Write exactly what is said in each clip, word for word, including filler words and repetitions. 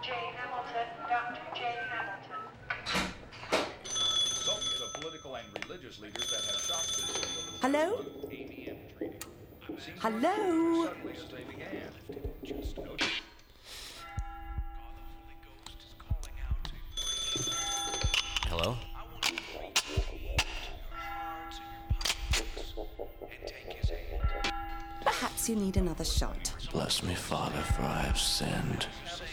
J. Hamilton, Doctor J. Hamilton. So, the political and religious leaders that have shocked this city over the Hello? A B M treaty. Seems Hello? suddenly as they began. Just no. Hello? Perhaps you need another shot. Bless me, Father, for I have sinned.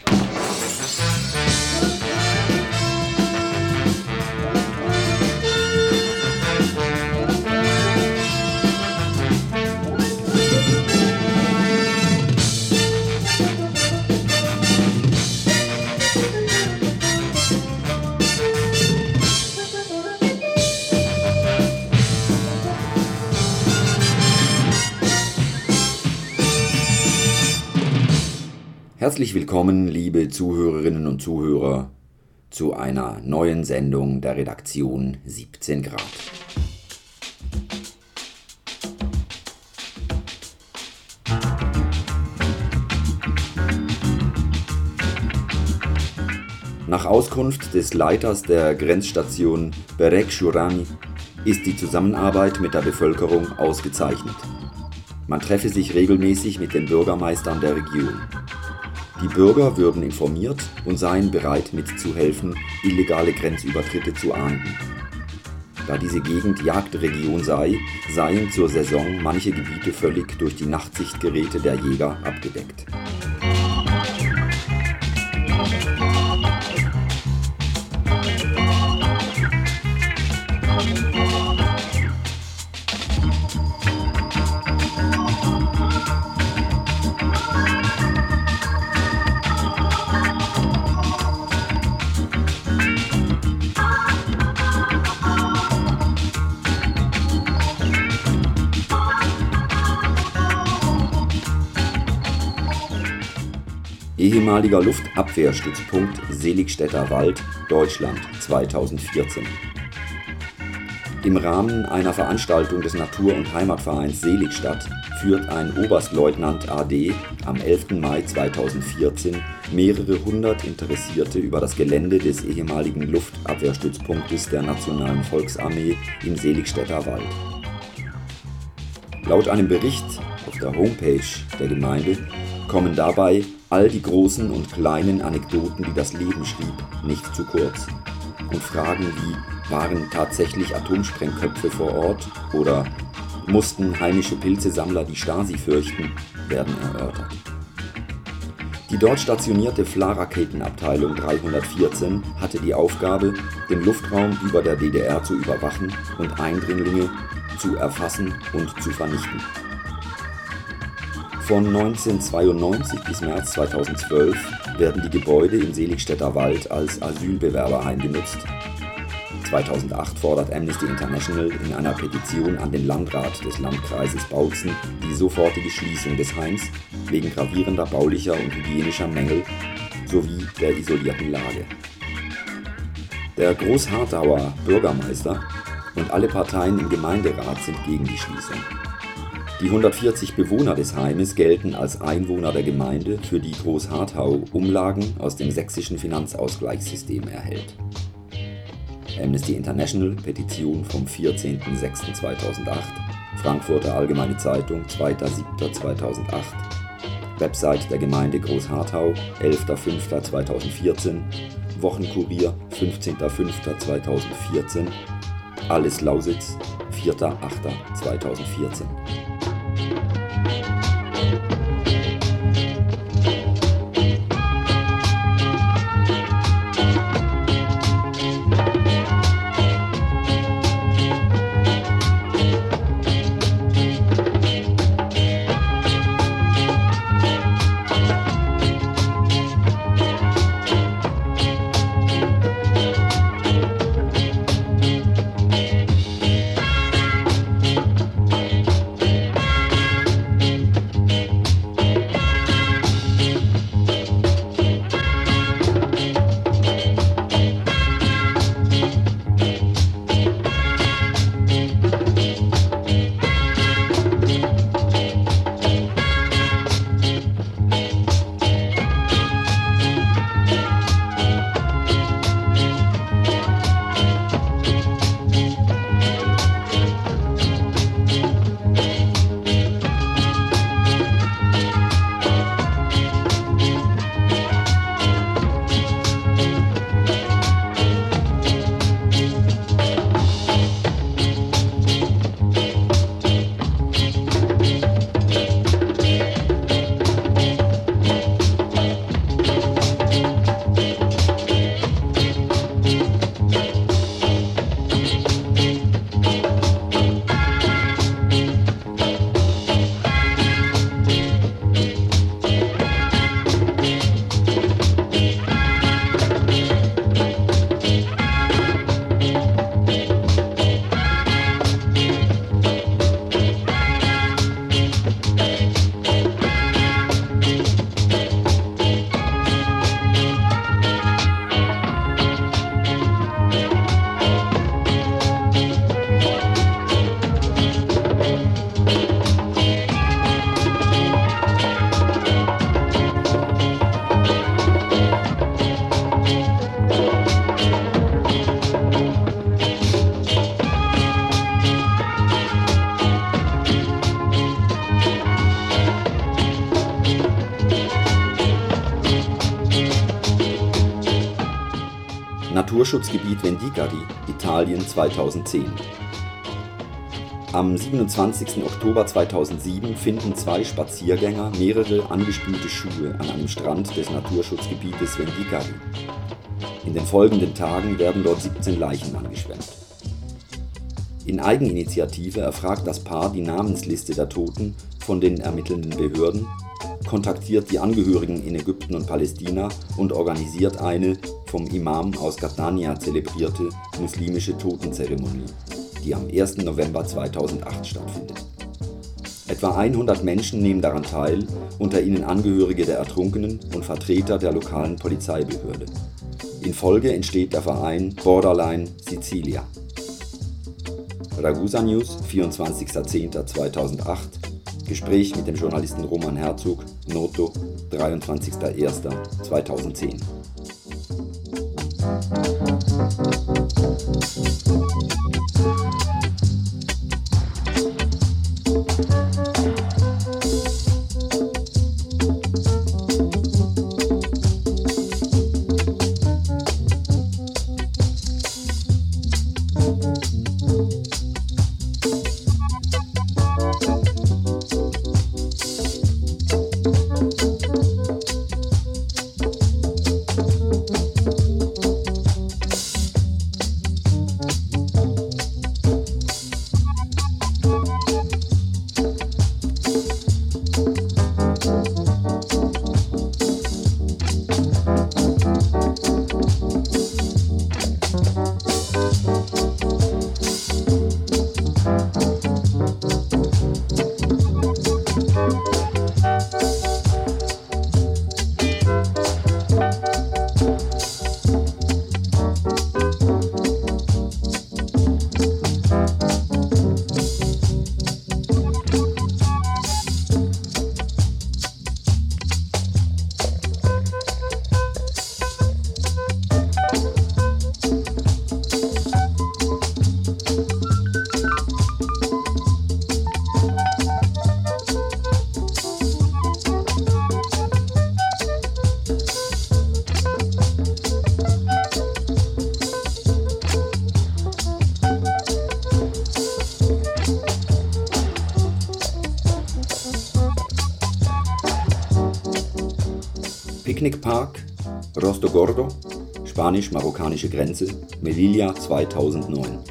Herzlich willkommen, liebe Zuhörerinnen und Zuhörer, zu einer neuen Sendung der Redaktion siebzehn Grad. Nach Auskunft des Leiters der Grenzstation Berek-Shurani ist die Zusammenarbeit mit der Bevölkerung ausgezeichnet. Man treffe sich regelmäßig mit den Bürgermeistern der Region. Die Bürger würden informiert und seien bereit mitzuhelfen, illegale Grenzübertritte zu ahnden. Da diese Gegend Jagdregion sei, seien zur Saison manche Gebiete völlig durch die Nachtsichtgeräte der Jäger abgedeckt. Ehemaliger Luftabwehrstützpunkt Seligstädter Wald, Deutschland zweitausendvierzehn. Im Rahmen einer Veranstaltung des Natur- und Heimatvereins Seligstadt führt ein Oberstleutnant A D am elften Mai zweitausendvierzehn mehrere hundert Interessierte über das Gelände des ehemaligen Luftabwehrstützpunktes der Nationalen Volksarmee im Seligstädter Wald. Laut einem Bericht auf der Homepage der Gemeinde kommen dabei all die großen und kleinen Anekdoten, die das Leben schrieb, nicht zu kurz. Und Fragen wie, waren tatsächlich Atomsprengköpfe vor Ort oder mussten heimische Pilzesammler die Stasi fürchten, werden erörtert. Die dort stationierte Fla-Raketenabteilung dreihundertvierzehn hatte die Aufgabe, den Luftraum über der D D R zu überwachen und Eindringlinge zu erfassen und zu vernichten. Von neunzehnhundertzweiundneunzig bis März zweitausendzwölf werden die Gebäude im Seligstädter Wald als Asylbewerberheim genutzt. zweitausendacht fordert Amnesty International in einer Petition an den Landrat des Landkreises Bautzen die sofortige Schließung des Heims wegen gravierender baulicher und hygienischer Mängel sowie der isolierten Lage. Der Großharthauer Bürgermeister und alle Parteien im Gemeinderat sind gegen die Schließung. Die hundertvierzig Bewohner des Heimes gelten als Einwohner der Gemeinde, für die Großharthau Umlagen aus dem sächsischen Finanzausgleichssystem erhält. Amnesty International, Petition vom vierzehnten sechsten zweitausendacht, Frankfurter Allgemeine Zeitung, zweiter siebter zweitausendacht, Website der Gemeinde Großharthau, elfter fünfter zweitausendvierzehn, Wochenkurier, fünfzehnter fünfter zweitausendvierzehn, Alles Lausitz, vierter achter zweitausendvierzehn. Naturschutzgebiet Vendicari, Italien zweitausendzehn. Am siebenundzwanzigsten Oktober zweitausendsieben finden zwei Spaziergänger mehrere angespülte Schuhe an einem Strand des Naturschutzgebietes Vendicari. In den folgenden Tagen werden dort siebzehn Leichen angeschwemmt. In Eigeninitiative erfragt das Paar die Namensliste der Toten von den ermittelnden Behörden, kontaktiert die Angehörigen in Ägypten und Palästina und organisiert eine vom Imam aus Catania zelebrierte muslimische Totenzeremonie, die am ersten November zweitausendacht stattfindet. Etwa hundert Menschen nehmen daran teil, unter ihnen Angehörige der Ertrunkenen und Vertreter der lokalen Polizeibehörde. In Folge entsteht der Verein Borderline Sicilia. Ragusa News, vierundzwanzigster zehnter zweitausendacht. Gespräch mit dem Journalisten Roman Herzog, Noto, dreiundzwanzigster erster zweitausendzehn. Picknickpark, Rosto Gordo, spanisch-marokkanische Grenze, Melilla zweitausendneun.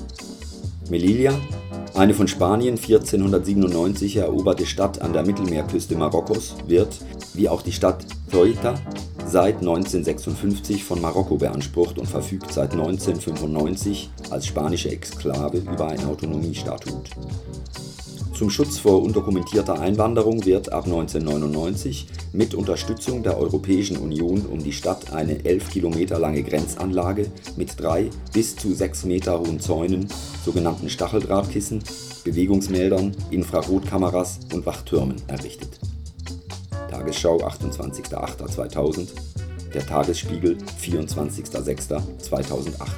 Melilla, eine von Spanien vierzehnhundertsiebenundneunzig eroberte Stadt an der Mittelmeerküste Marokkos, wird, wie auch die Stadt Ceuta, seit neunzehnhundertsechsundfünfzig von Marokko beansprucht und verfügt seit neunzehnhundertfünfundneunzig als spanische Exklave über ein Autonomiestatut. Zum Schutz vor undokumentierter Einwanderung wird ab neunzehnhundertneunundneunzig mit Unterstützung der Europäischen Union um die Stadt eine elf Kilometer lange Grenzanlage mit drei bis zu sechs Meter hohen Zäunen, sogenannten Stacheldrahtkissen, Bewegungsmeldern, Infrarotkameras und Wachtürmen errichtet. Tagesschau achtundzwanzigster achter zweitausend, der Tagesspiegel vierundzwanzigster sechster zweitausendacht.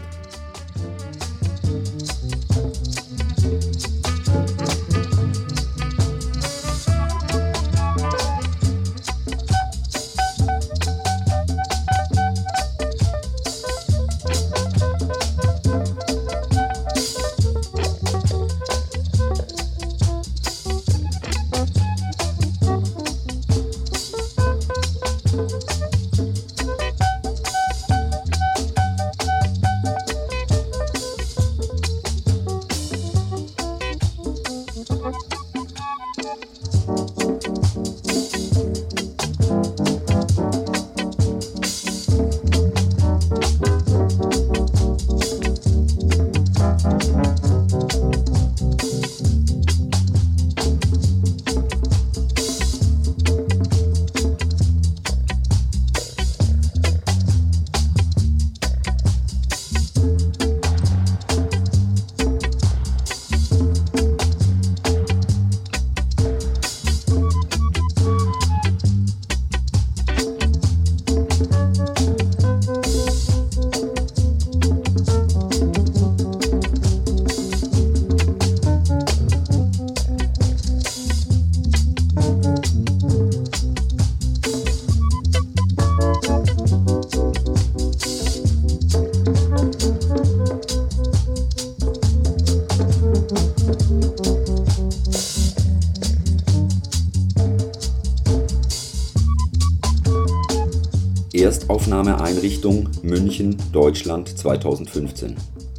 Erstaufnahmeeinrichtung München, Deutschland zweitausendfünfzehn.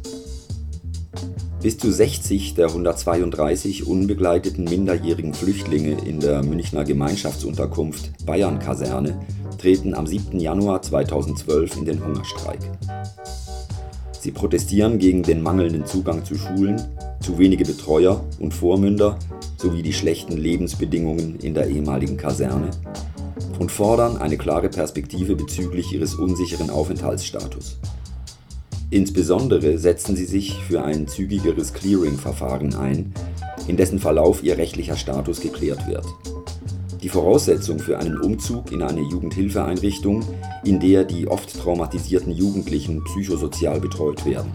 Bis zu sechzig der hundertzweiunddreißig unbegleiteten minderjährigen Flüchtlinge in der Münchner Gemeinschaftsunterkunft Bayern-Kaserne treten am siebten Januar zweitausendzwölf in den Hungerstreik. Sie protestieren gegen den mangelnden Zugang zu Schulen, zu wenige Betreuer und Vormünder sowie die schlechten Lebensbedingungen in der ehemaligen Kaserne und fordern eine klare Perspektive bezüglich ihres unsicheren Aufenthaltsstatus. Insbesondere setzen sie sich für ein zügigeres Clearing-Verfahren ein, in dessen Verlauf ihr rechtlicher Status geklärt wird. Die Voraussetzung für einen Umzug in eine Jugendhilfeeinrichtung, in der die oft traumatisierten Jugendlichen psychosozial betreut werden.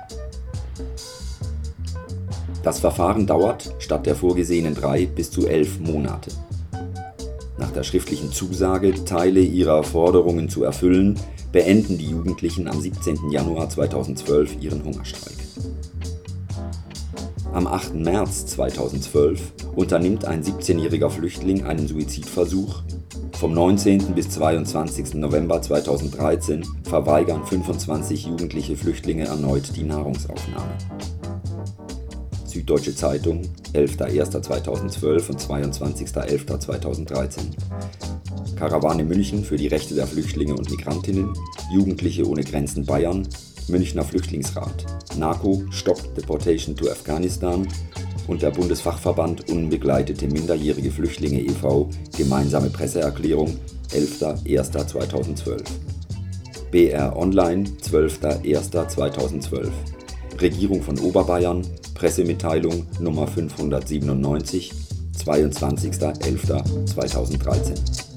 Das Verfahren dauert statt der vorgesehenen drei bis zu elf Monate. Nach der schriftlichen Zusage, Teile ihrer Forderungen zu erfüllen, beenden die Jugendlichen am siebzehnten Januar zweitausendzwölf ihren Hungerstreik. Am achten März zweitausendzwölf unternimmt ein siebzehnjähriger Flüchtling einen Suizidversuch. Vom neunzehnten bis zweiundzwanzigsten November zweitausenddreizehn verweigern fünfundzwanzig jugendliche Flüchtlinge erneut die Nahrungsaufnahme. Süddeutsche Zeitung, elfter erster zweitausendzwölf und zweiundzwanzigster elfter zweitausenddreizehn. Karawane München für die Rechte der Flüchtlinge und Migrantinnen, Jugendliche ohne Grenzen Bayern, Münchner Flüchtlingsrat, NAKO, Stop Deportation to Afghanistan und der Bundesfachverband Unbegleitete minderjährige Flüchtlinge e V Gemeinsame Presseerklärung, elfter erster zweitausendzwölf. B R Online, zwölfter erster zweitausendzwölf. Regierung von Oberbayern, Pressemitteilung Nummer fünfhundertsiebenundneunzig, zweiundzwanzigster elfter zweitausenddreizehn.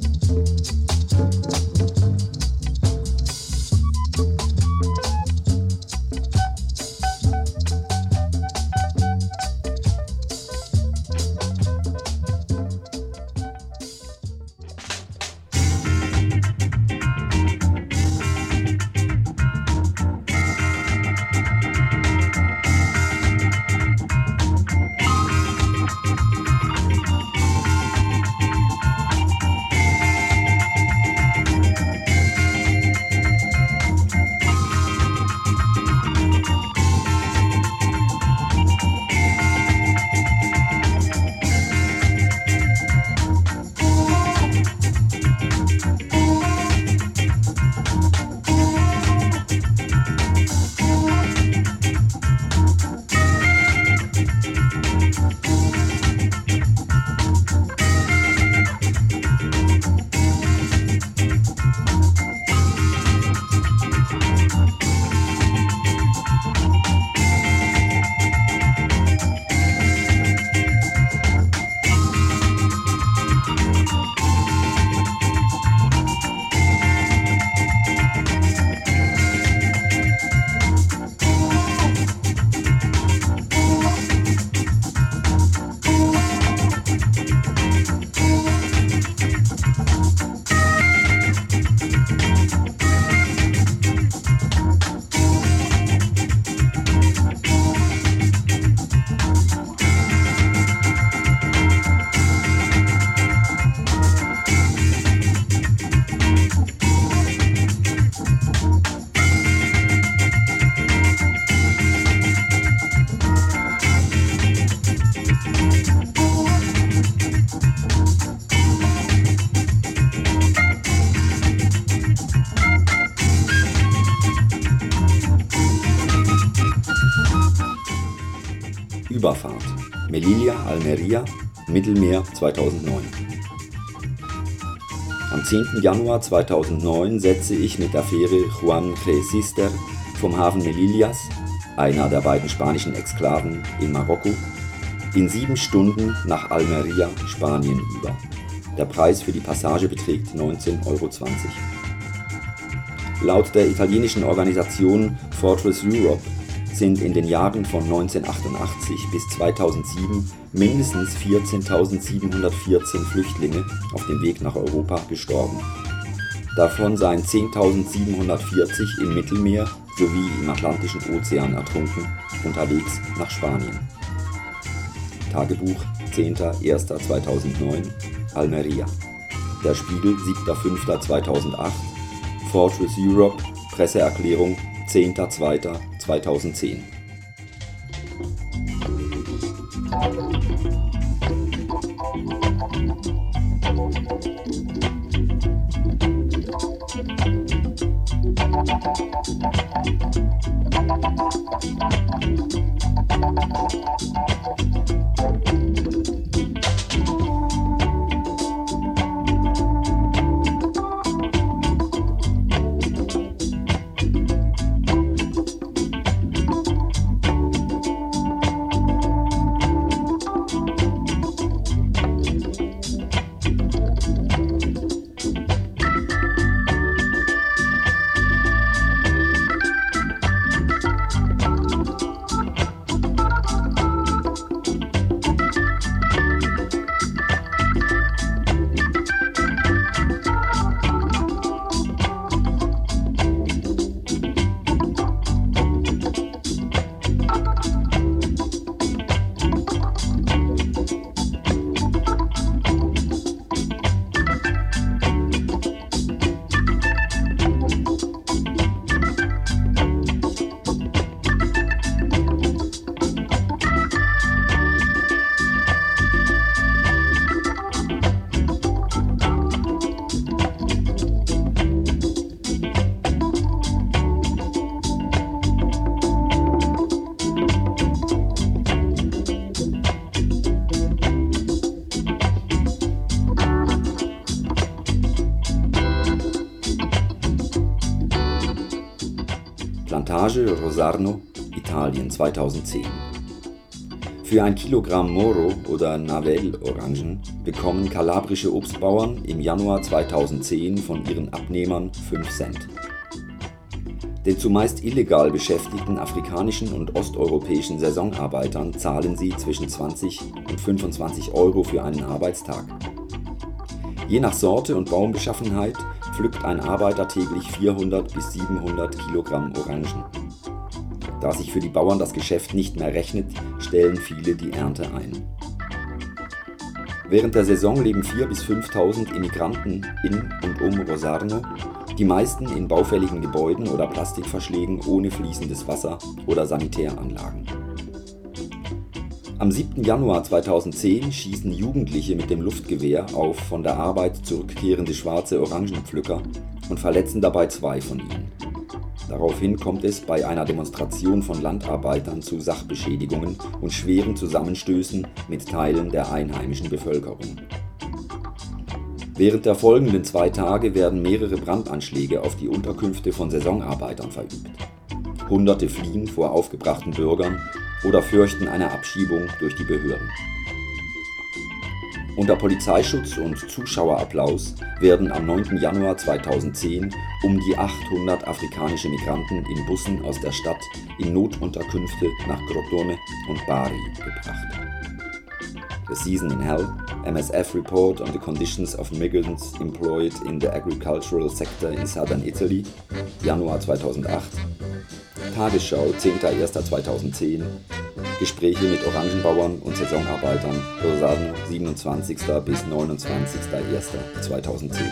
Überfahrt Melilla, Almería, Mittelmeer zweitausendneun. Am zehnten Januar zweitausendneun setze ich mit der Fähre Juan G. Sister vom Hafen Melillas, einer der beiden spanischen Exklaven in Marokko, in sieben Stunden nach Almería, Spanien über. Der Preis für die Passage beträgt neunzehn Euro zwanzig. Laut der italienischen Organisation Fortress Europe sind in den Jahren von neunzehnhundertachtundachtzig bis zweitausendsieben mindestens vierzehntausendsiebenhundertvierzehn Flüchtlinge auf dem Weg nach Europa gestorben. Davon seien zehntausendsiebenhundertvierzig im Mittelmeer sowie im Atlantischen Ozean ertrunken, unterwegs nach Spanien. Tagebuch zehnter erster zweitausendneun, Almería. Der Spiegel siebter fünfter zweitausendacht, Fortress Europe, Presseerklärung, zehnter zweiter zweitausendzehn. Plantage Rosarno, Italien zweitausendzehn. Für ein Kilogramm Moro oder Navel-Orangen bekommen kalabrische Obstbauern im Januar zweitausendzehn von ihren Abnehmern fünf Cent. Den zumeist illegal beschäftigten afrikanischen und osteuropäischen Saisonarbeitern zahlen sie zwischen zwanzig und fünfundzwanzig Euro für einen Arbeitstag. Je nach Sorte und Baumbeschaffenheit pflückt ein Arbeiter täglich vierhundert bis siebenhundert Kilogramm Orangen. Da sich für die Bauern das Geschäft nicht mehr rechnet, stellen viele die Ernte ein. Während der Saison leben viertausend bis fünftausend Immigranten in und um Rosarno, die meisten in baufälligen Gebäuden oder Plastikverschlägen ohne fließendes Wasser oder Sanitäranlagen. Am siebten Januar zweitausendzehn schießen Jugendliche mit dem Luftgewehr auf von der Arbeit zurückkehrende schwarze Orangenpflücker und verletzen dabei zwei von ihnen. Daraufhin kommt es bei einer Demonstration von Landarbeitern zu Sachbeschädigungen und schweren Zusammenstößen mit Teilen der einheimischen Bevölkerung. Während der folgenden zwei Tage werden mehrere Brandanschläge auf die Unterkünfte von Saisonarbeitern verübt. Hunderte fliehen vor aufgebrachten Bürgern oder fürchten eine Abschiebung durch die Behörden. Unter Polizeischutz und Zuschauerapplaus werden am neunten Januar zweitausendzehn um die achthundert afrikanische Migranten in Bussen aus der Stadt in Notunterkünfte nach Crotone und Bari gebracht. The Season in Hell, M S F Report on the Conditions of Migrants Employed in the Agricultural Sector in Southern Italy, Januar zweitausendacht. Tagesschau, zehnter erster zweitausendzehn. Gespräche mit Orangenbauern und Saisonarbeitern, Rosarno, siebenundzwanzigster bis neunundzwanzigster erster zweitausendzehn.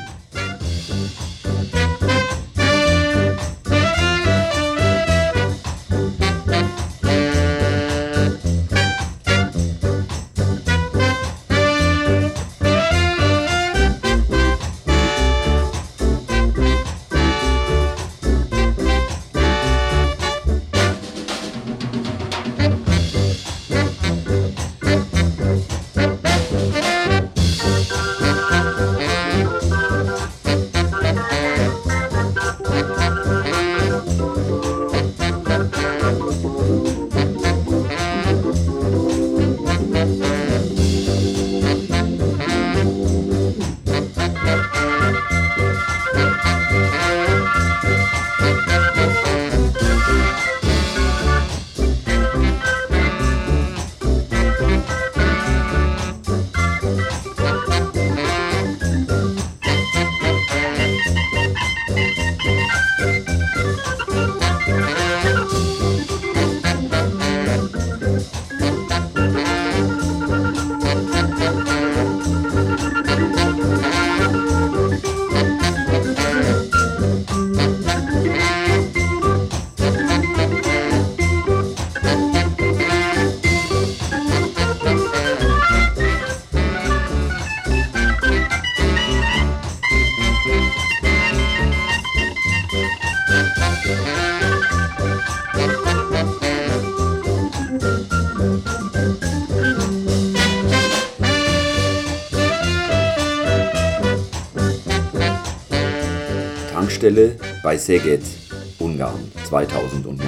Tankstelle bei Szeged, Ungarn, zweitausendneun.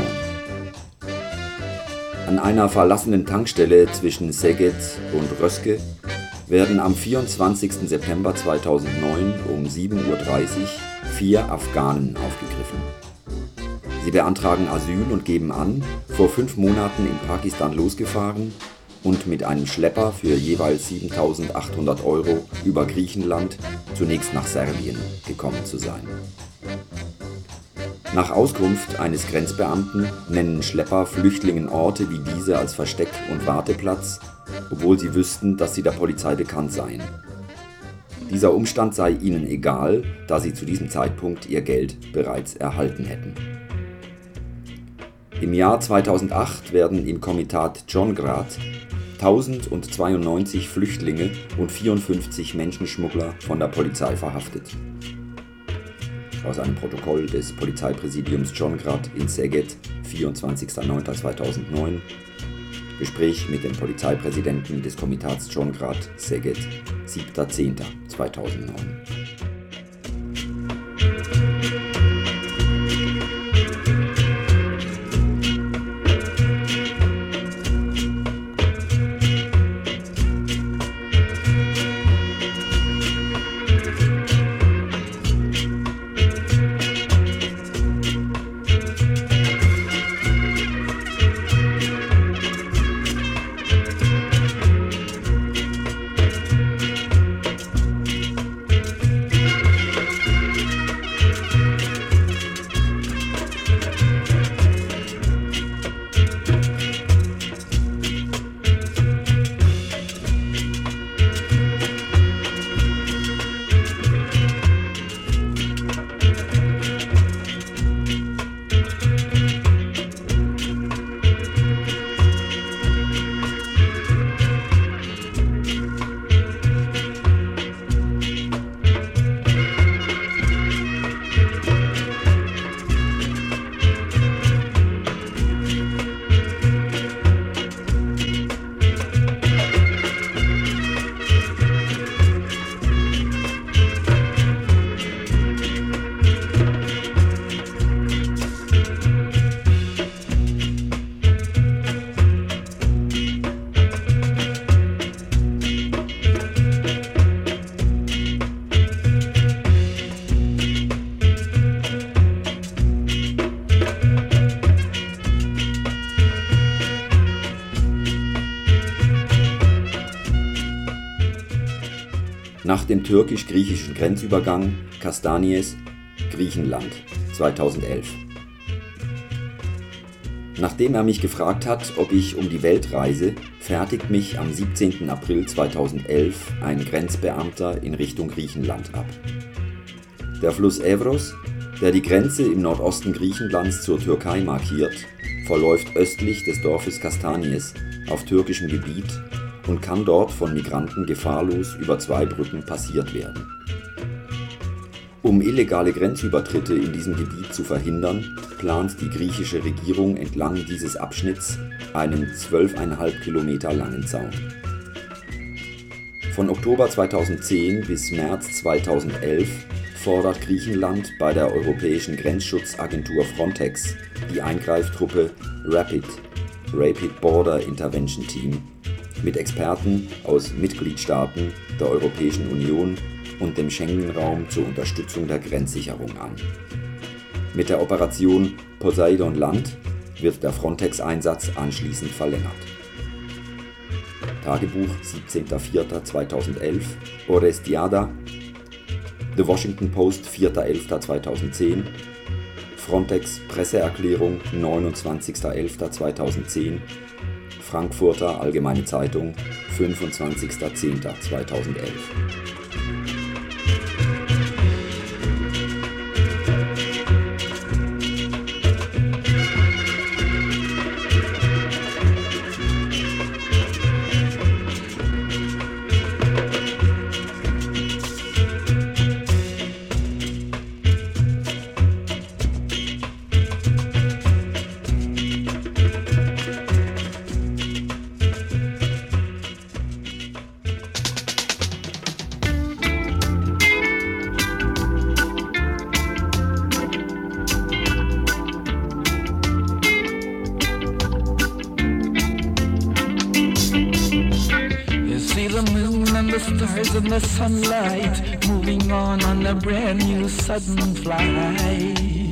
An einer verlassenen Tankstelle zwischen Szeged und Röszke werden am vierundzwanzigsten September zweitausendneun um sieben Uhr dreißig vier Afghanen aufgegriffen. Sie beantragen Asyl und geben an, vor fünf Monaten in Pakistan losgefahren und mit einem Schlepper für jeweils siebentausendachthundert Euro über Griechenland zunächst nach Serbien gekommen zu sein. Nach Auskunft eines Grenzbeamten nennen Schlepper Flüchtlingen Orte wie diese als Versteck und Warteplatz, obwohl sie wüssten, dass sie der Polizei bekannt seien. Dieser Umstand sei ihnen egal, da sie zu diesem Zeitpunkt ihr Geld bereits erhalten hätten. Im Jahr zweitausendacht werden im Komitat Dschongrad tausendzweiundneunzig Flüchtlinge und vierundfünfzig Menschenschmuggler von der Polizei verhaftet. Aus einem Protokoll des Polizeipräsidiums Dschongrad in Szeged, vierundzwanzigster neunter zweitausendneun, Gespräch mit dem Polizeipräsidenten des Komitats Dschongrad, Szeged, siebter zehnter zweitausendneun. Nach dem türkisch-griechischen Grenzübergang Kastanies, Griechenland, zweitausendelf. Nachdem er mich gefragt hat, ob ich um die Welt reise, fertigt mich am siebzehnten April zweitausendelf ein Grenzbeamter in Richtung Griechenland ab. Der Fluss Evros, der die Grenze im Nordosten Griechenlands zur Türkei markiert, verläuft östlich des Dorfes Kastanies auf türkischem Gebiet und kann dort von Migranten gefahrlos über zwei Brücken passiert werden. Um illegale Grenzübertritte in diesem Gebiet zu verhindern, plant die griechische Regierung entlang dieses Abschnitts einen zwölf Komma fünf Kilometer langen Zaun. Von Oktober zweitausendzehn bis März zweitausendelf fordert Griechenland bei der Europäischen Grenzschutzagentur Frontex die Eingreiftruppe RAPID, Rapid Border Intervention Team, mit Experten aus Mitgliedstaaten der Europäischen Union und dem Schengen-Raum zur Unterstützung der Grenzsicherung an. Mit der Operation Poseidon Land wird der Frontex-Einsatz anschließend verlängert. Tagebuch siebzehnter vierter zweitausendelf, Orestiada, The Washington Post vierter elfter zweitausendzehn, Frontex Presseerklärung neunundzwanzigster elfter zweitausendzehn, Frankfurter Allgemeine Zeitung fünfundzwanzigster zehnter zweitausendelf. the stars and the sunlight, moving on on a brand new sudden flight.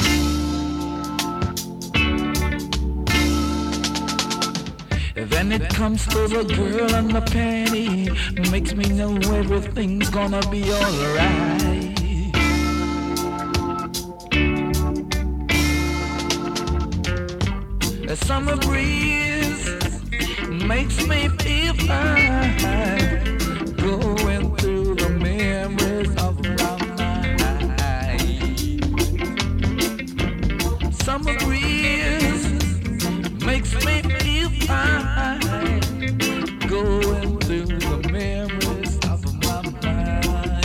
Then it comes to the girl and the penny, makes me know everything's gonna be alright. The summer breeze makes me feel fine, going through the memories of my mind. Summer breeze makes me feel fine, going through the memories of my mind.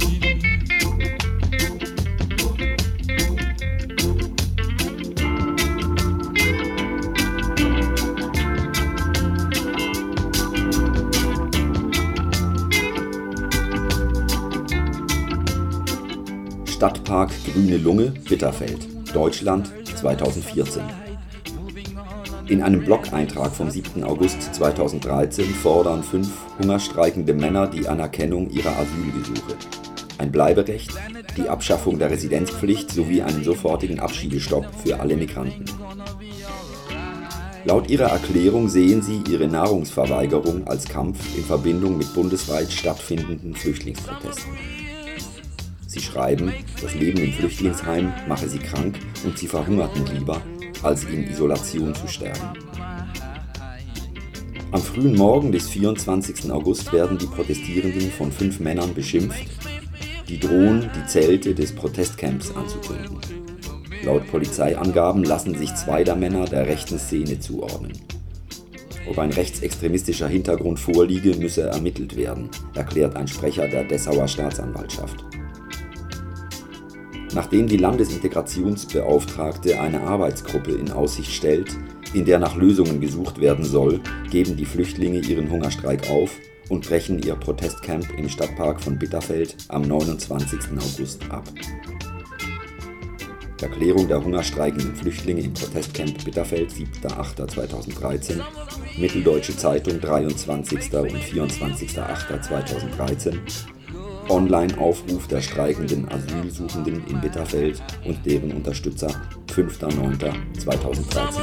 Stadtpark Grüne Lunge, Bitterfeld, Deutschland zweitausendvierzehn. In einem Blog-Eintrag vom siebten August zweitausenddreizehn fordern fünf hungerstreikende Männer die Anerkennung ihrer Asylgesuche, ein Bleiberecht, die Abschaffung der Residenzpflicht sowie einen sofortigen Abschiebestopp für alle Migranten. Laut ihrer Erklärung sehen sie ihre Nahrungsverweigerung als Kampf in Verbindung mit bundesweit stattfindenden Flüchtlingsprotesten. Sie schreiben, das Leben im Flüchtlingsheim mache sie krank und sie verhungerten lieber, als in Isolation zu sterben. Am frühen Morgen des vierundzwanzigsten August werden die Protestierenden von fünf Männern beschimpft, die drohen, die Zelte des Protestcamps anzuzünden. Laut Polizeiangaben lassen sich zwei der Männer der rechten Szene zuordnen. Ob ein rechtsextremistischer Hintergrund vorliege, müsse ermittelt werden, erklärt ein Sprecher der Dessauer Staatsanwaltschaft. Nachdem die Landesintegrationsbeauftragte eine Arbeitsgruppe in Aussicht stellt, in der nach Lösungen gesucht werden soll, geben die Flüchtlinge ihren Hungerstreik auf und brechen ihr Protestcamp im Stadtpark von Bitterfeld am neunundzwanzigsten August ab. Erklärung der hungerstreikenden Flüchtlinge im Protestcamp Bitterfeld, siebter achter zweitausenddreizehn, Mitteldeutsche Zeitung, dreiundzwanzigster und vierundzwanzigster achter zweitausenddreizehn, Online-Aufruf der streikenden Asylsuchenden in Bitterfeld und deren Unterstützer, fünfter neunter zweitausenddreizehn.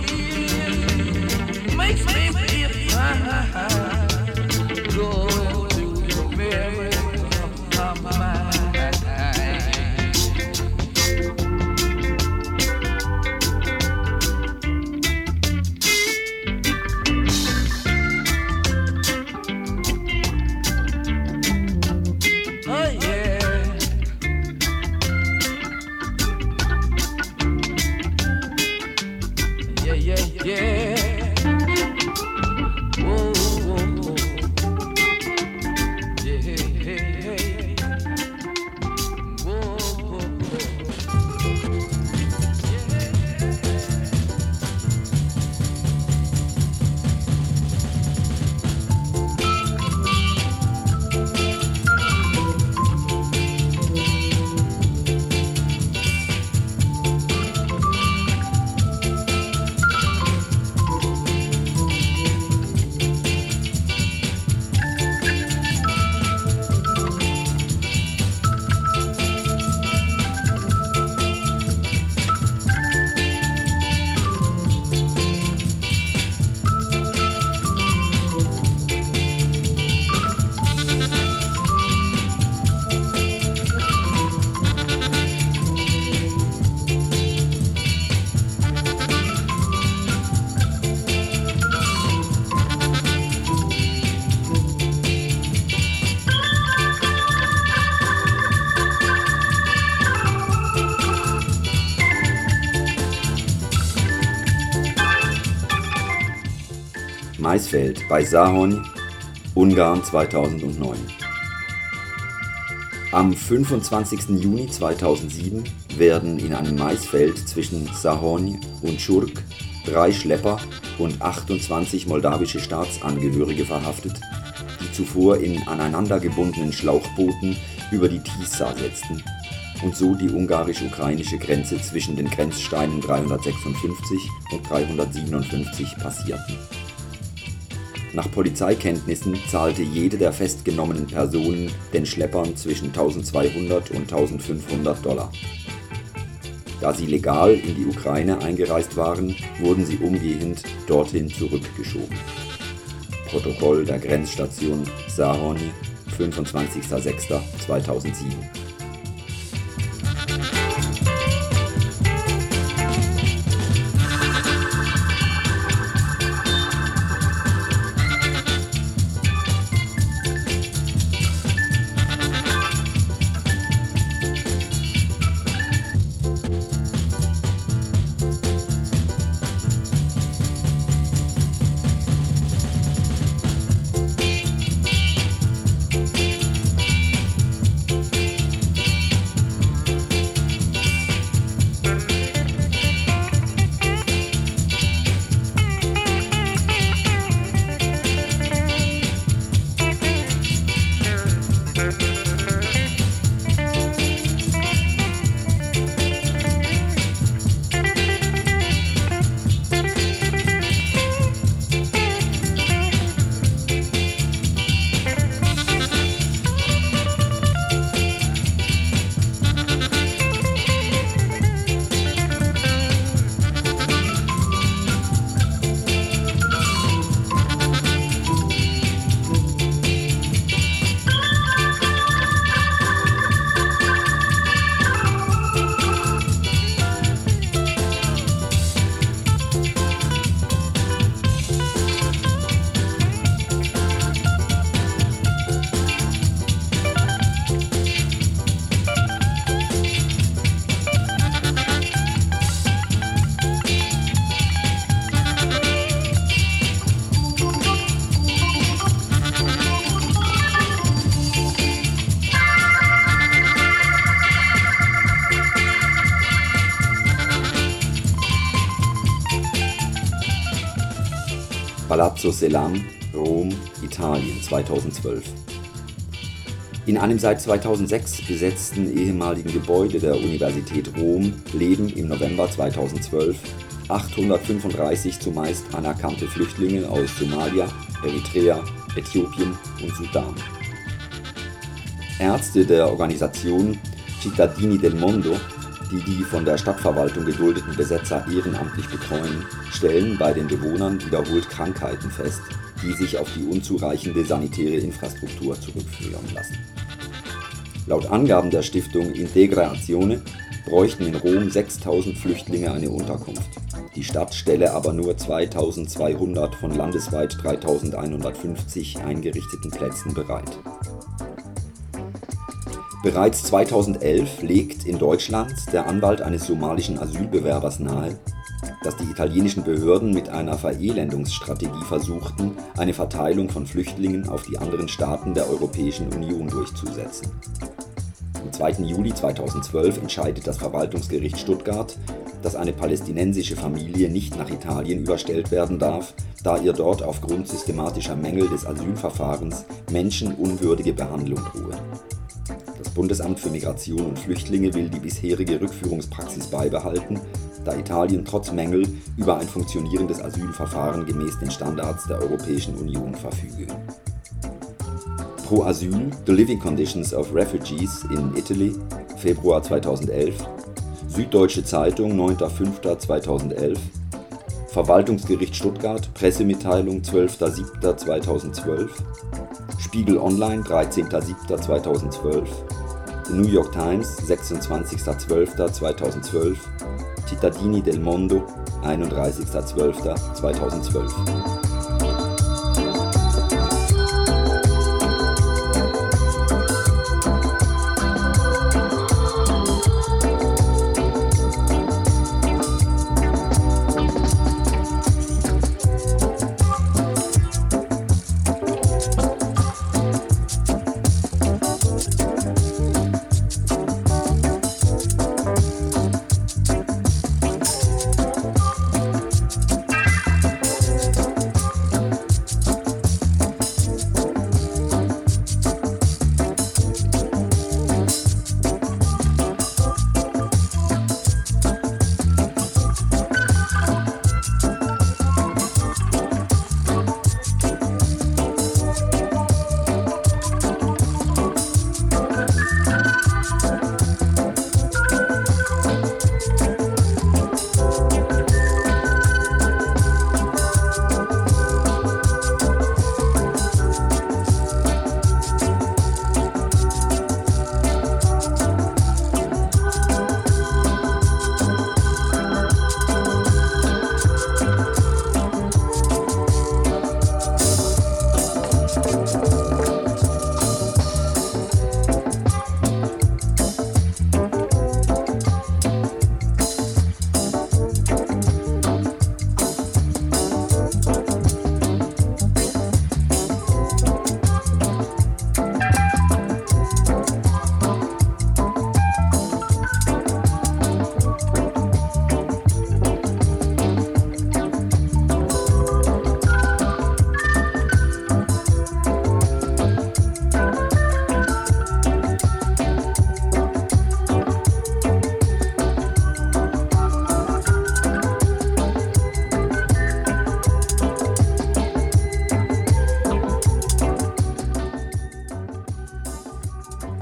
Maisfeld bei Záhony, Ungarn zweitausendneun. Am fünfundzwanzigsten Juni zweitausendsieben werden in einem Maisfeld zwischen Záhony und Schurk drei Schlepper und achtundzwanzig moldawische Staatsangehörige verhaftet, die zuvor in aneinandergebundenen Schlauchbooten über die Tisza setzten und so die ungarisch-ukrainische Grenze zwischen den Grenzsteinen dreihundertsechsundfünfzig und dreihundertsiebenundfünfzig passierten. Nach Polizeikenntnissen zahlte jede der festgenommenen Personen den Schleppern zwischen eintausendzweihundert und eintausendfünfhundert Dollar. Da sie legal in die Ukraine eingereist waren, wurden sie umgehend dorthin zurückgeschoben. Protokoll der Grenzstation Záhony, fünfundzwanzigster sechster zweitausendsieben. Palazzo Selam, Rom, Italien, zweitausendzwölf. In einem seit zweitausendsechs besetzten ehemaligen Gebäude der Universität Rom leben im November zweitausendzwölf achthundertfünfunddreißig zumeist anerkannte Flüchtlinge aus Somalia, Eritrea, Äthiopien und Sudan. Ärzte der Organisation Cittadini del Mondo, die die von der Stadtverwaltung geduldeten Besetzer ehrenamtlich betreuen, stellen bei den Bewohnern wiederholt Krankheiten fest, die sich auf die unzureichende sanitäre Infrastruktur zurückführen lassen. Laut Angaben der Stiftung Integrazione bräuchten in Rom sechstausend Flüchtlinge eine Unterkunft. Die Stadt stelle aber nur zweitausendzweihundert von landesweit dreitausendeinhundertfünfzig eingerichteten Plätzen bereit. Bereits zweitausendelf legt in Deutschland der Anwalt eines somalischen Asylbewerbers nahe, dass die italienischen Behörden mit einer Verelendungsstrategie versuchten, eine Verteilung von Flüchtlingen auf die anderen Staaten der Europäischen Union durchzusetzen. Am zweiten Juli zweitausendzwölf entscheidet das Verwaltungsgericht Stuttgart, dass eine palästinensische Familie nicht nach Italien überstellt werden darf, da ihr dort aufgrund systematischer Mängel des Asylverfahrens menschenunwürdige Behandlung drohe. Das Bundesamt für Migration und Flüchtlinge will die bisherige Rückführungspraxis beibehalten, da Italien trotz Mängel über ein funktionierendes Asylverfahren gemäß den Standards der Europäischen Union verfüge. Pro Asyl, The Living Conditions of Refugees in Italy, Februar zweitausendelf, Süddeutsche Zeitung, neunter fünfter zweitausendelf, Verwaltungsgericht Stuttgart, Pressemitteilung, zwölfter siebter zweitausendzwölf, Spiegel Online, dreizehnter siebter zweitausendzwölf, The New York Times, sechsundzwanzigster zwölfter zweitausendzwölf, Cittadini del Mondo, einunddreißigster zwölfter zweitausendzwölf.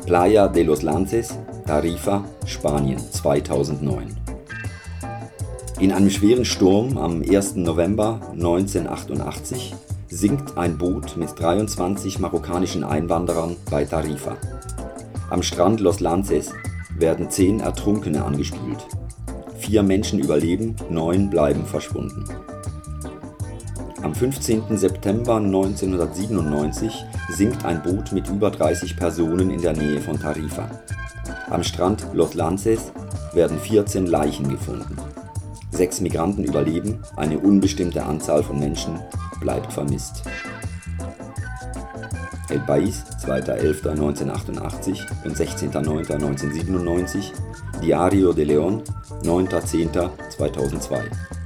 Playa de los Lances, Tarifa, Spanien, zweitausendneun. In einem schweren Sturm am ersten November neunzehnhundertachtundachtzig sinkt ein Boot mit dreiundzwanzig marokkanischen Einwanderern bei Tarifa. Am Strand Los Lances werden zehn Ertrunkene angespült. Vier Menschen überleben, neun bleiben verschwunden. Am fünfzehnten September neunzehnhundertsiebenundneunzig sinkt ein Boot mit über dreißig Personen in der Nähe von Tarifa. Am Strand Los Lances werden vierzehn Leichen gefunden. Sechs Migranten überleben, eine unbestimmte Anzahl von Menschen bleibt vermisst. El País, zweiter elfter neunzehnhundertachtundachtzig und sechzehnter neunter neunzehnhundertsiebenundneunzig, Diario de León, neunter zehnter zweitausendzwei.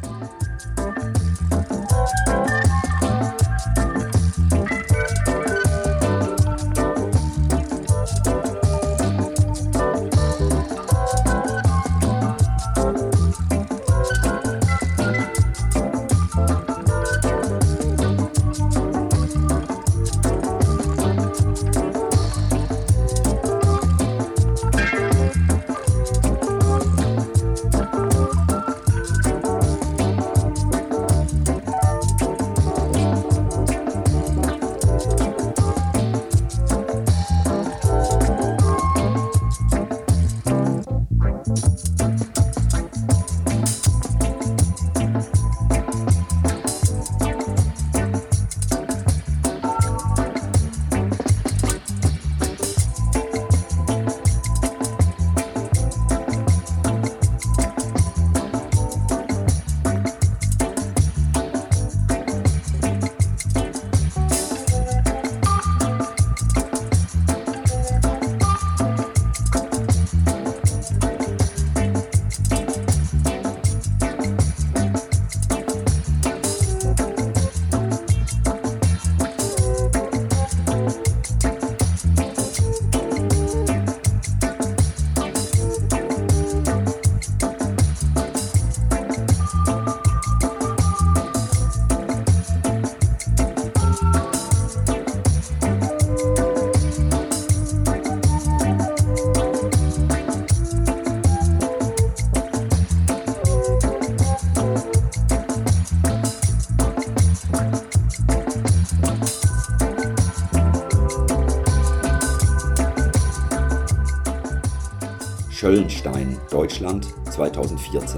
Schöllenstein, Deutschland, zweitausendvierzehn.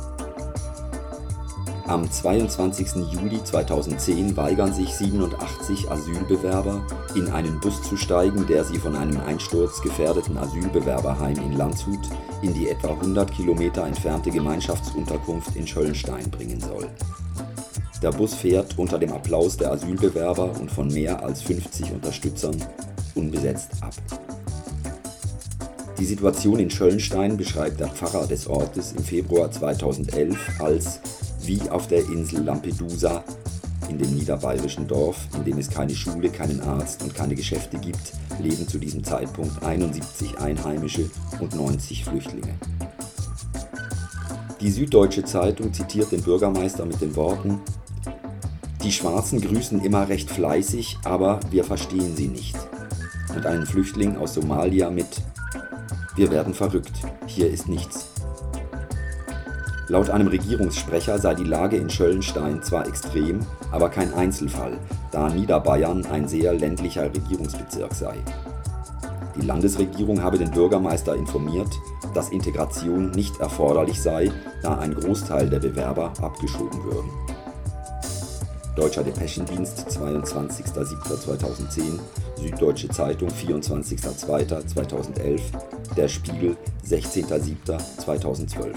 Am zweiundzwanzigsten Juli zweitausendzehn weigern sich siebenundachtzig Asylbewerber, in einen Bus zu steigen, der sie von einem Einsturz gefährdeten Asylbewerberheim in Landshut in die etwa hundert Kilometer entfernte Gemeinschaftsunterkunft in Schöllenstein bringen soll. Der Bus fährt unter dem Applaus der Asylbewerber und von mehr als fünfzig Unterstützern unbesetzt ab. Die Situation in Schöllenstein beschreibt der Pfarrer des Ortes im Februar zweitausendelf als wie auf der Insel Lampedusa, in dem niederbayerischen Dorf, in dem es keine Schule, keinen Arzt und keine Geschäfte gibt, leben zu diesem Zeitpunkt einundsiebzig Einheimische und neunzig Flüchtlinge. Die Süddeutsche Zeitung zitiert den Bürgermeister mit den Worten: Die Schwarzen grüßen immer recht fleißig, aber wir verstehen sie nicht. Und einen Flüchtling aus Somalia mit: Wir werden verrückt, hier ist nichts. Laut einem Regierungssprecher sei die Lage in Schöllenstein zwar extrem, aber kein Einzelfall, da Niederbayern ein sehr ländlicher Regierungsbezirk sei. Die Landesregierung habe den Bürgermeister informiert, dass Integration nicht erforderlich sei, da ein Großteil der Bewerber abgeschoben würden. Deutscher Depeschendienst, zweiundzwanzigster siebter zweitausendzehn, Süddeutsche Zeitung, vierundzwanzigster zweiter zweitausendelf, Der Spiegel, sechzehnter siebter zweitausendzwölf.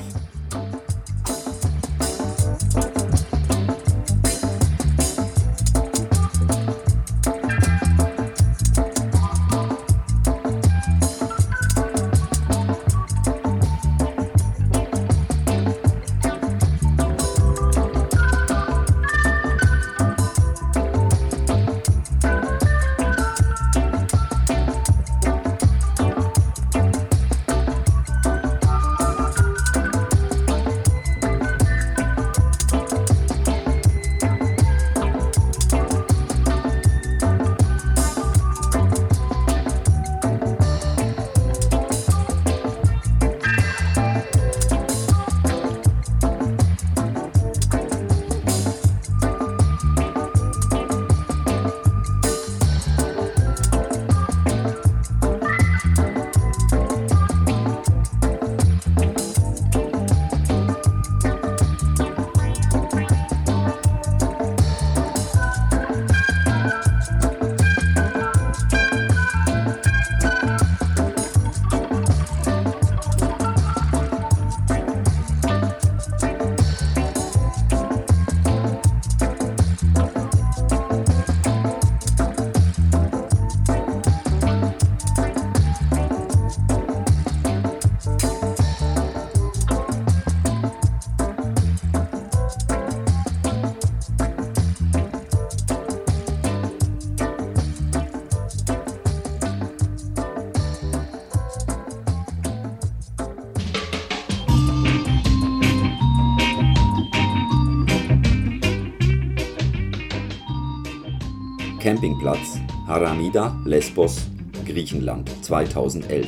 Campingplatz Haramida, Lesbos, Griechenland, zweitausendelf.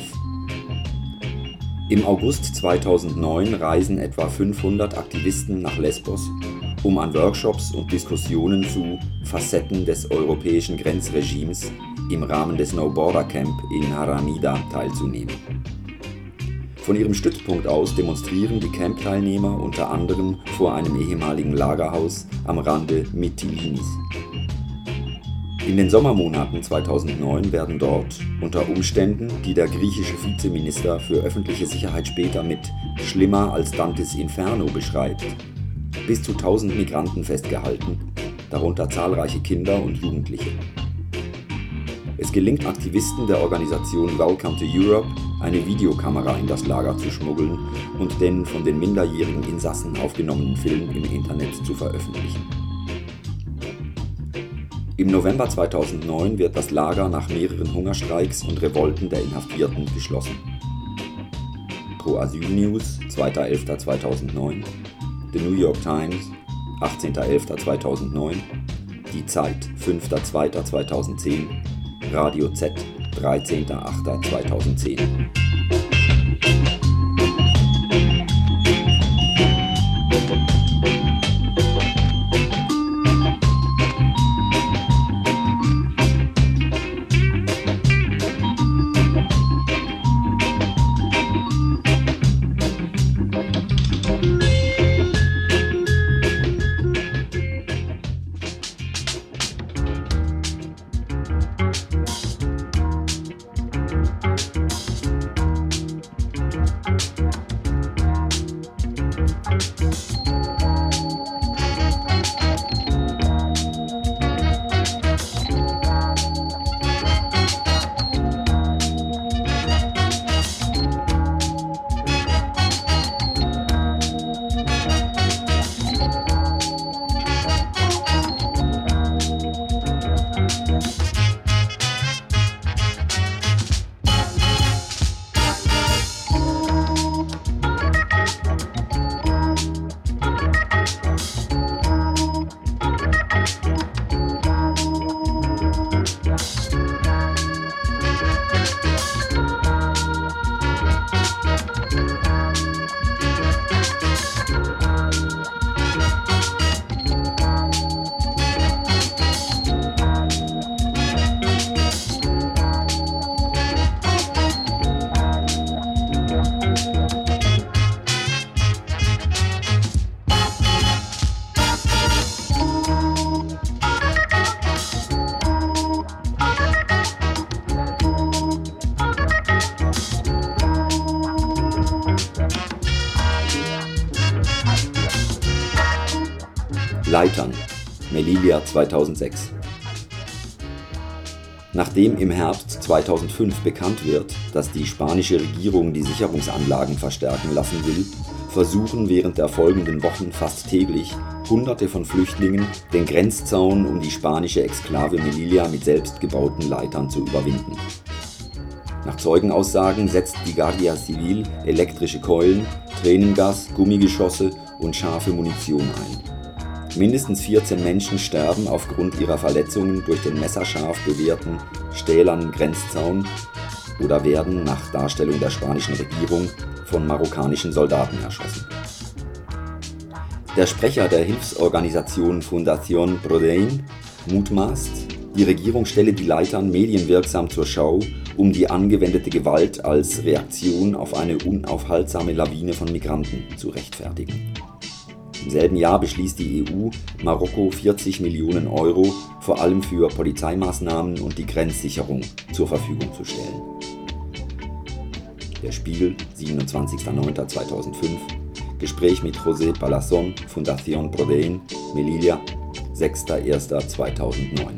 Im August zweitausendneun reisen etwa fünfhundert Aktivisten nach Lesbos, um an Workshops und Diskussionen zu Facetten des europäischen Grenzregimes im Rahmen des No Border Camp in Haramida teilzunehmen. Von ihrem Stützpunkt aus demonstrieren die Camp-Teilnehmer unter anderem vor einem ehemaligen Lagerhaus am Rande Mytilynis. In den Sommermonaten zweitausendneun werden dort, unter Umständen, die der griechische Vizeminister für öffentliche Sicherheit später mit schlimmer als Dantes Inferno beschreibt, bis zu tausend Migranten festgehalten, darunter zahlreiche Kinder und Jugendliche. Es gelingt Aktivisten der Organisation Welcome to Europe, eine Videokamera in das Lager zu schmuggeln und den von den minderjährigen Insassen aufgenommenen Film im Internet zu veröffentlichen. Im November zweitausendneun wird das Lager nach mehreren Hungerstreiks und Revolten der Inhaftierten geschlossen. Pro Asyl News, zweiter elfter zweitausendneun, The New York Times, achtzehnter elfter zweitausendneun, Die Zeit, fünfter zweiter zweitausendzehn, Radio Z, dreizehnter achter zweitausendzehn. Leitern, Melilla zweitausendsechs. Nachdem im Herbst zweitausendfünf bekannt wird, dass die spanische Regierung die Sicherungsanlagen verstärken lassen will, versuchen während der folgenden Wochen fast täglich Hunderte von Flüchtlingen, den Grenzzaun um die spanische Exklave Melilla mit selbstgebauten Leitern zu überwinden. Nach Zeugenaussagen setzt die Guardia Civil elektrische Keulen, Tränengas, Gummigeschosse und scharfe Munition ein. Mindestens vierzehn Menschen sterben aufgrund ihrer Verletzungen durch den messerscharf bewehrten stählernen Grenzzaun oder werden nach Darstellung der spanischen Regierung von marokkanischen Soldaten erschossen. Der Sprecher der Hilfsorganisation Fundación Prodein mutmaßt, die Regierung stelle die Leitern medienwirksam zur Schau, um die angewendete Gewalt als Reaktion auf eine unaufhaltsame Lawine von Migranten zu rechtfertigen. Im selben Jahr beschließt die E U, Marokko vierzig Millionen Euro vor allem für Polizeimaßnahmen und die Grenzsicherung zur Verfügung zu stellen. Der Spiegel, siebenundzwanzigster neunter zweitausendfünf, Gespräch mit José Palazón, Fundación Prodein, Melilla, sechster erster zweitausendneun.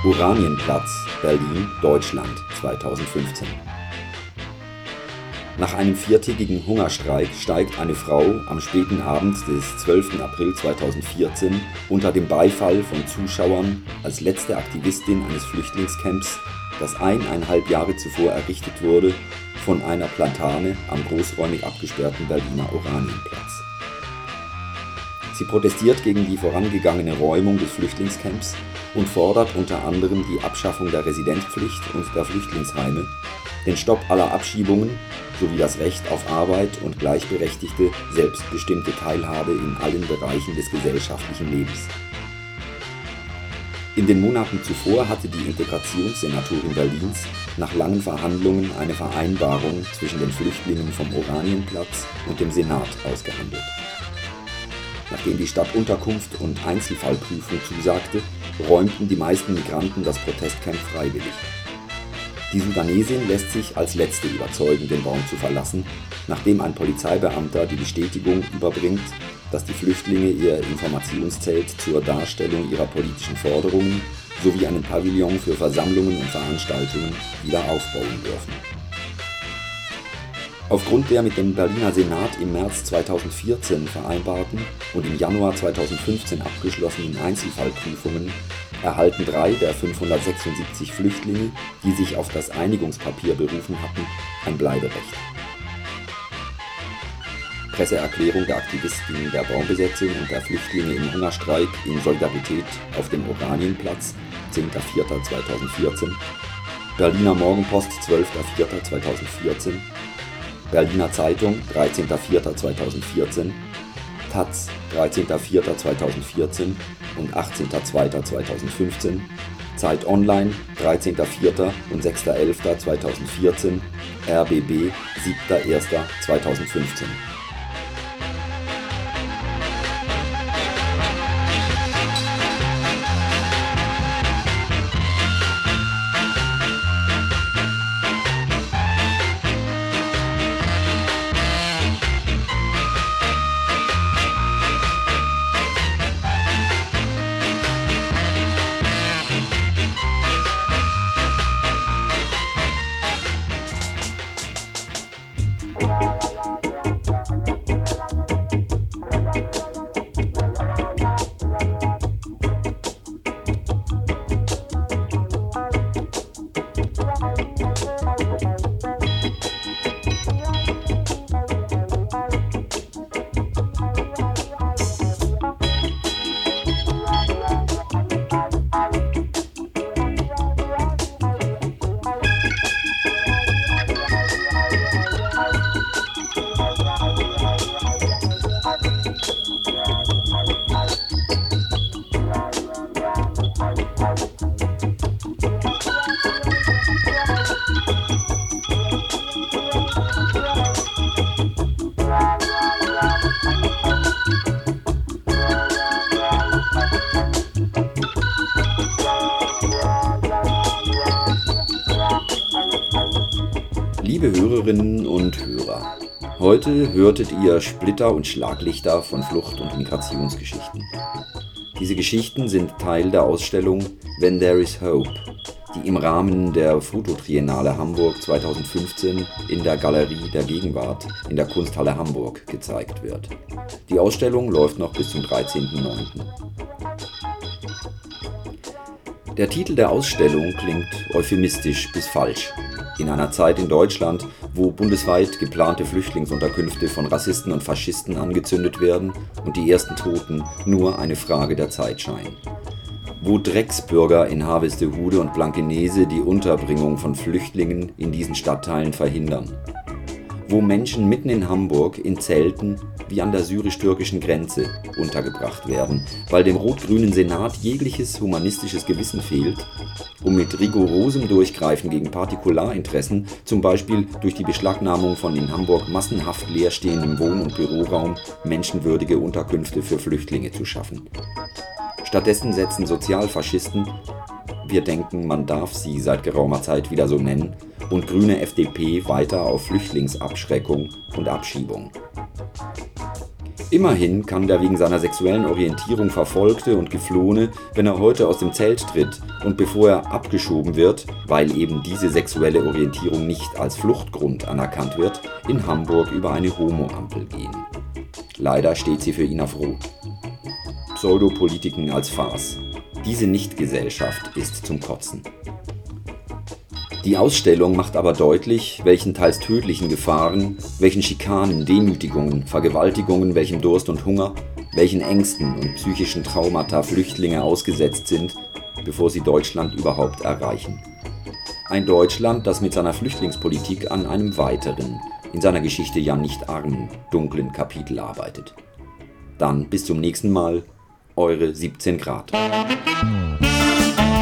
Oranienplatz, Berlin, Deutschland, zweitausendfünfzehn. Nach einem viertägigen Hungerstreik steigt eine Frau am späten Abend des zwölften April zweitausendvierzehn unter dem Beifall von Zuschauern als letzte Aktivistin eines Flüchtlingscamps, das eineinhalb Jahre zuvor errichtet wurde, von einer Platane am großräumig abgesperrten Berliner Oranienplatz. Sie protestiert gegen die vorangegangene Räumung des Flüchtlingscamps und fordert unter anderem die Abschaffung der Residenzpflicht und der Flüchtlingsheime, den Stopp aller Abschiebungen sowie das Recht auf Arbeit und gleichberechtigte, selbstbestimmte Teilhabe in allen Bereichen des gesellschaftlichen Lebens. In den Monaten zuvor hatte die Integrationssenatorin Berlins nach langen Verhandlungen eine Vereinbarung zwischen den Flüchtlingen vom Oranienplatz und dem Senat ausgehandelt. Nachdem die Stadt Unterkunft und Einzelfallprüfung zusagte, räumten die meisten Migranten das Protestcamp freiwillig. Die Sudanesin lässt sich als Letzte überzeugen, den Raum zu verlassen, nachdem ein Polizeibeamter die Bestätigung überbringt, dass die Flüchtlinge ihr Informationszelt zur Darstellung ihrer politischen Forderungen sowie einen Pavillon für Versammlungen und Veranstaltungen wieder aufbauen dürfen. Aufgrund der mit dem Berliner Senat im März zweitausendvierzehn vereinbarten und im Januar zweitausendfünfzehn abgeschlossenen Einzelfallprüfungen erhalten drei der fünfhundertsechsundsiebzig Flüchtlinge, die sich auf das Einigungspapier berufen hatten, ein Bleiberecht. Presseerklärung der Aktivistinnen der Raumbesetzung und der Flüchtlinge im Hungerstreik in Solidarität auf dem Oranienplatz, zehnter vierter zweitausendvierzehn, Berliner Morgenpost, zwölfter vierter zweitausendvierzehn, Berliner Zeitung, dreizehnter vierter zweitausendvierzehn, Taz, dreizehnter vierter zweitausendvierzehn und achtzehnter zweiter zweitausendfünfzehn, Zeit Online, dreizehnter vierter und sechster elfter zweitausendvierzehn, R B B, siebter erster zweitausendfünfzehn. Liebe Hörerinnen und Hörer, heute hörtet ihr Splitter und Schlaglichter von Flucht- und Migrationsgeschichten. Diese Geschichten sind Teil der Ausstellung When There is Hope, die im Rahmen der Fototriennale Hamburg zweitausendfünfzehn in der Galerie der Gegenwart in der Kunsthalle Hamburg gezeigt wird. Die Ausstellung läuft noch bis zum dreizehnten neunten Der Titel der Ausstellung klingt euphemistisch bis falsch. In einer Zeit in Deutschland, wo bundesweit geplante Flüchtlingsunterkünfte von Rassisten und Faschisten angezündet werden und die ersten Toten nur eine Frage der Zeit scheinen. Wo Drecksbürger in Harvestehude und Blankenese die Unterbringung von Flüchtlingen in diesen Stadtteilen verhindern. Wo Menschen mitten in Hamburg in Zelten wie an der syrisch-türkischen Grenze untergebracht werden, weil dem rot-grünen Senat jegliches humanistisches Gewissen fehlt, um mit rigorosem Durchgreifen gegen Partikularinteressen, zum Beispiel durch die Beschlagnahmung von in Hamburg massenhaft leerstehendem Wohn- und Büroraum, menschenwürdige Unterkünfte für Flüchtlinge zu schaffen. Stattdessen setzen Sozialfaschisten, wir denken, man darf sie seit geraumer Zeit wieder so nennen, und grüne F D P weiter auf Flüchtlingsabschreckung und Abschiebung. Immerhin kann der wegen seiner sexuellen Orientierung Verfolgte und Geflohene, wenn er heute aus dem Zelt tritt und bevor er abgeschoben wird, weil eben diese sexuelle Orientierung nicht als Fluchtgrund anerkannt wird, in Hamburg über eine Homo-Ampel gehen. Leider steht sie für ihn auf Rot. Pseudopolitiken als Farce. Diese Nichtgesellschaft ist zum Kotzen. Die Ausstellung macht aber deutlich, welchen teils tödlichen Gefahren, welchen Schikanen, Demütigungen, Vergewaltigungen, welchem Durst und Hunger, welchen Ängsten und psychischen Traumata Flüchtlinge ausgesetzt sind, bevor sie Deutschland überhaupt erreichen. Ein Deutschland, das mit seiner Flüchtlingspolitik an einem weiteren, in seiner Geschichte ja nicht armen, dunklen Kapitel arbeitet. Dann bis zum nächsten Mal, eure siebzehn Grad.